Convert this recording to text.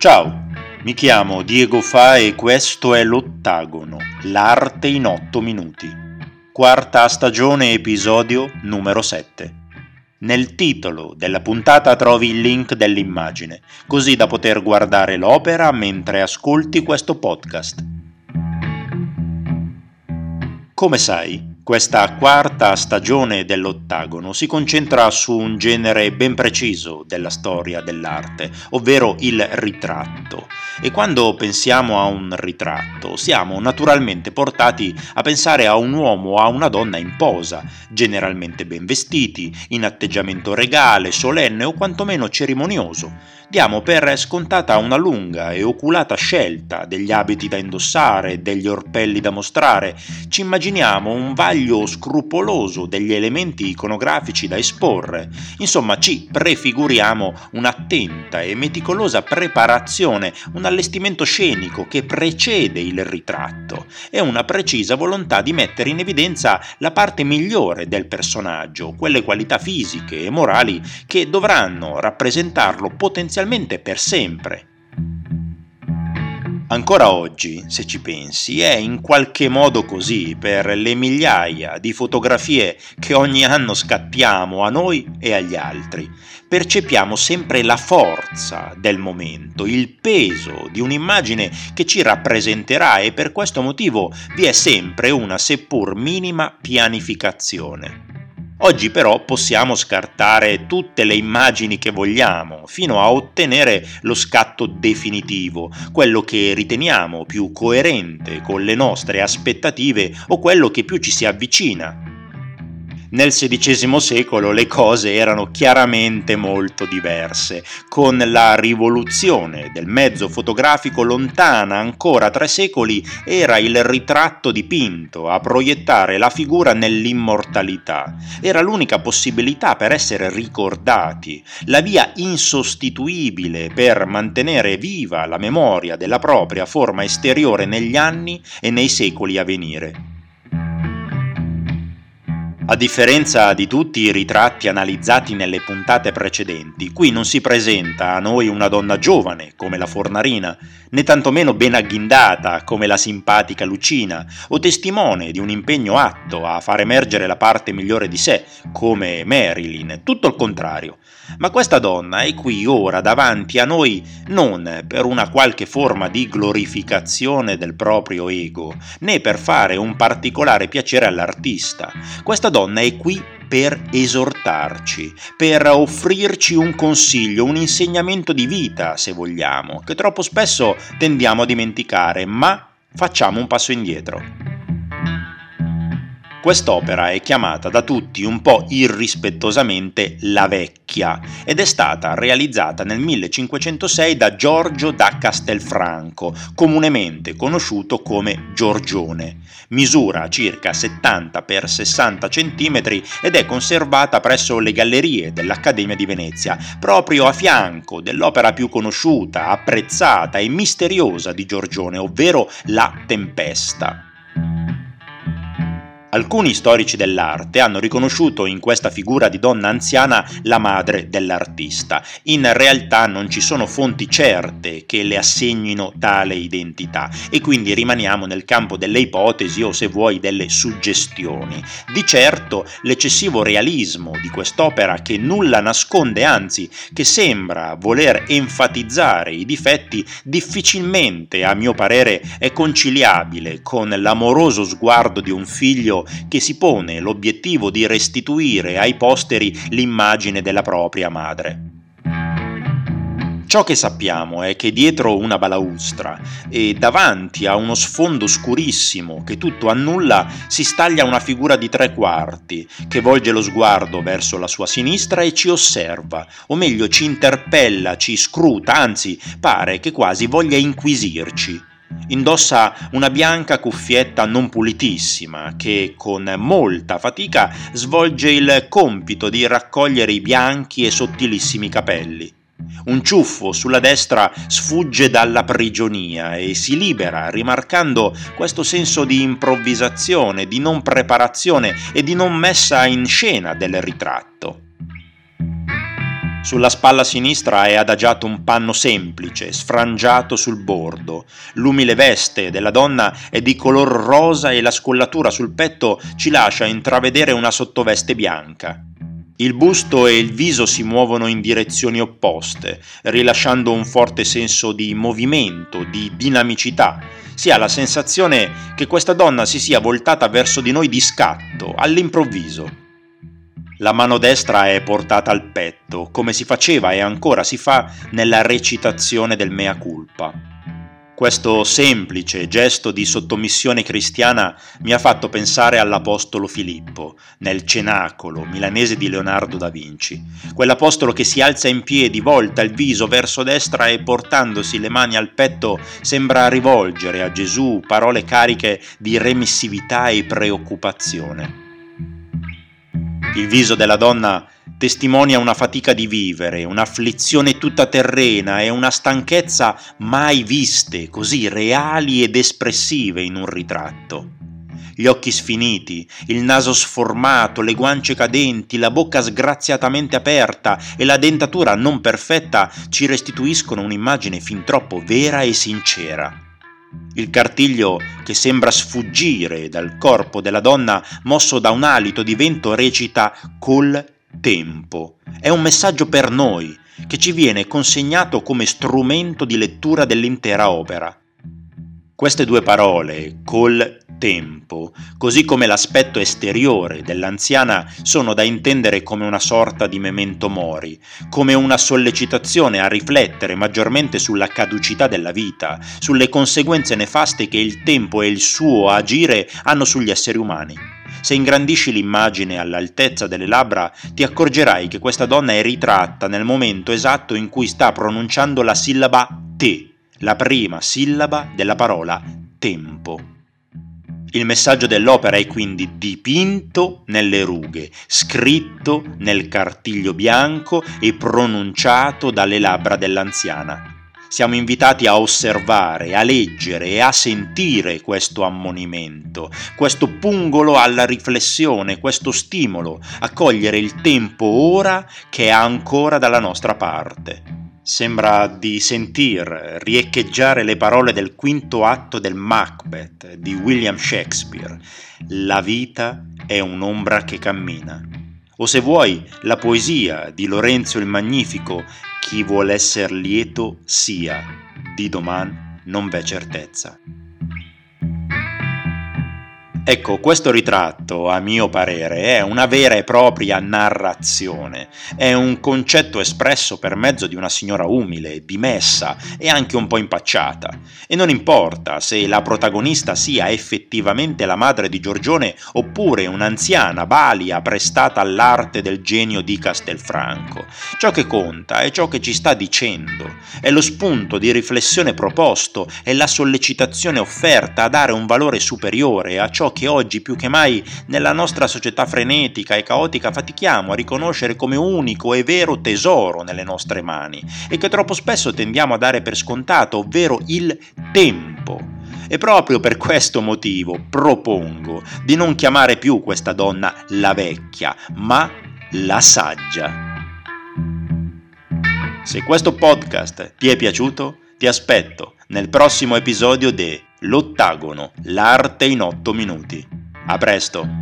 Ciao, mi chiamo Diego Fa e questo è L'Ottagono, l'arte in 8 minuti. Quarta stagione, episodio numero 7. Nel titolo della puntata trovi il link dell'immagine, così da poter guardare l'opera mentre ascolti questo podcast. Come sai, questa quarta stagione dell'Ottagono si concentra su un genere ben preciso della storia dell'arte, ovvero il ritratto. E quando pensiamo a un ritratto, siamo naturalmente portati a pensare a un uomo o a una donna in posa, generalmente ben vestiti, in atteggiamento regale, solenne o quantomeno cerimonioso. Diamo per scontata una lunga e oculata scelta degli abiti da indossare, degli orpelli da mostrare. Ci immaginiamo un vaglio scrupoloso degli elementi iconografici da esporre. Insomma, ci prefiguriamo un'attenta e meticolosa preparazione, un allestimento scenico che precede il ritratto e una precisa volontà di mettere in evidenza la parte migliore del personaggio, quelle qualità fisiche e morali che dovranno rappresentarlo potenzialmente per sempre. Ancora oggi, se ci pensi, è in qualche modo così per le migliaia di fotografie che ogni anno scattiamo a noi e agli altri. Percepiamo sempre la forza del momento, il peso di un'immagine che ci rappresenterà e per questo motivo vi è sempre una seppur minima pianificazione. Oggi però possiamo scartare tutte le immagini che vogliamo, fino a ottenere lo scatto definitivo, quello che riteniamo più coerente con le nostre aspettative o quello che più ci si avvicina. Nel XVI secolo le cose erano chiaramente molto diverse, con la rivoluzione del mezzo fotografico lontana ancora 3 secoli era il ritratto dipinto a proiettare la figura nell'immortalità. Era l'unica possibilità per essere ricordati, la via insostituibile per mantenere viva la memoria della propria forma esteriore negli anni e nei secoli a venire. A differenza di tutti i ritratti analizzati nelle puntate precedenti, qui non si presenta a noi una donna giovane, come la Fornarina, né tantomeno ben agghindata, come la simpatica Lucina, o testimone di un impegno atto a far emergere la parte migliore di sé, come Marilyn, tutto il contrario. Ma questa donna è qui ora davanti a noi non per una qualche forma di glorificazione del proprio ego, né per fare un particolare piacere all'artista. Questa donna è qui per esortarci, per offrirci un consiglio, un insegnamento di vita, se vogliamo, che troppo spesso tendiamo a dimenticare, ma facciamo un passo indietro. Quest'opera è chiamata da tutti un po' irrispettosamente La Vecchia ed è stata realizzata nel 1506 da Giorgio da Castelfranco, comunemente conosciuto come Giorgione. Misura circa 70 x 60 cm ed è conservata presso le gallerie dell'Accademia di Venezia, proprio a fianco dell'opera più conosciuta, apprezzata e misteriosa di Giorgione, ovvero La Tempesta. Alcuni storici dell'arte hanno riconosciuto in questa figura di donna anziana la madre dell'artista. In realtà non ci sono fonti certe che le assegnino tale identità e quindi rimaniamo nel campo delle ipotesi o, se vuoi, delle suggestioni. Di certo l'eccessivo realismo di quest'opera, che nulla nasconde, anzi che sembra voler enfatizzare i difetti, difficilmente, a mio parere, è conciliabile con l'amoroso sguardo di un figlio che si pone l'obiettivo di restituire ai posteri l'immagine della propria madre. Ciò che sappiamo è che dietro una balaustra e davanti a uno sfondo scurissimo che tutto annulla si staglia una figura di 3/4 che volge lo sguardo verso la sua sinistra e ci osserva, o meglio ci interpella, ci scruta, anzi pare che quasi voglia inquisirci. Indossa una bianca cuffietta non pulitissima che con molta fatica svolge il compito di raccogliere i bianchi e sottilissimi capelli. Un ciuffo sulla destra sfugge dalla prigionia e si libera, rimarcando questo senso di improvvisazione, di non preparazione e di non messa in scena del ritratto. Sulla spalla sinistra è adagiato un panno semplice, sfrangiato sul bordo. L'umile veste della donna è di color rosa e la scollatura sul petto ci lascia intravedere una sottoveste bianca. Il busto e il viso si muovono in direzioni opposte, rilasciando un forte senso di movimento, di dinamicità. Si ha la sensazione che questa donna si sia voltata verso di noi di scatto, all'improvviso. La mano destra è portata al petto, come si faceva e ancora si fa nella recitazione del Mea Culpa. Questo semplice gesto di sottomissione cristiana mi ha fatto pensare all'Apostolo Filippo, nel Cenacolo milanese di Leonardo da Vinci. Quell'apostolo che si alza in piedi, volta il viso verso destra e portandosi le mani al petto sembra rivolgere a Gesù parole cariche di remissività e preoccupazione. Il viso della donna testimonia una fatica di vivere, un'afflizione tutta terrena e una stanchezza mai viste, così reali ed espressive in un ritratto. Gli occhi sfiniti, il naso sformato, le guance cadenti, la bocca sgraziatamente aperta e la dentatura non perfetta ci restituiscono un'immagine fin troppo vera e sincera. Il cartiglio che sembra sfuggire dal corpo della donna, mosso da un alito di vento, recita «col tempo». È un messaggio per noi, che ci viene consegnato come strumento di lettura dell'intera opera. Queste due parole, col tempo, così come l'aspetto esteriore dell'anziana, sono da intendere come una sorta di memento mori, come una sollecitazione a riflettere maggiormente sulla caducità della vita, sulle conseguenze nefaste che il tempo e il suo agire hanno sugli esseri umani. Se ingrandisci l'immagine all'altezza delle labbra, ti accorgerai che questa donna è ritratta nel momento esatto in cui sta pronunciando la sillaba te, la prima sillaba della parola tempo. Il messaggio dell'opera è quindi dipinto nelle rughe, scritto nel cartiglio bianco e pronunciato dalle labbra dell'anziana. Siamo invitati a osservare, a leggere e a sentire questo ammonimento, questo pungolo alla riflessione, questo stimolo a cogliere il tempo ora che è ancora dalla nostra parte. Sembra di sentir riecheggiare le parole del quinto atto del Macbeth di William Shakespeare. La vita è un'ombra che cammina. O se vuoi, la poesia di Lorenzo il Magnifico, chi vuol esser lieto sia, di doman non v'è certezza. Ecco, questo ritratto, a mio parere, è una vera e propria narrazione, è un concetto espresso per mezzo di una signora umile, dimessa e anche un po' impacciata. E non importa se la protagonista sia effettivamente la madre di Giorgione oppure un'anziana balia prestata all'arte del genio di Castelfranco. Ciò che conta è ciò che ci sta dicendo, è lo spunto di riflessione proposto, è la sollecitazione offerta a dare un valore superiore a ciò che oggi più che mai nella nostra società frenetica e caotica fatichiamo a riconoscere come unico e vero tesoro nelle nostre mani e che troppo spesso tendiamo a dare per scontato, ovvero il tempo. E proprio per questo motivo propongo di non chiamare più questa donna la vecchia, ma la saggia. Se questo podcast ti è piaciuto, ti aspetto nel prossimo episodio de L'Ottagono, l'arte in 8 minuti. A presto!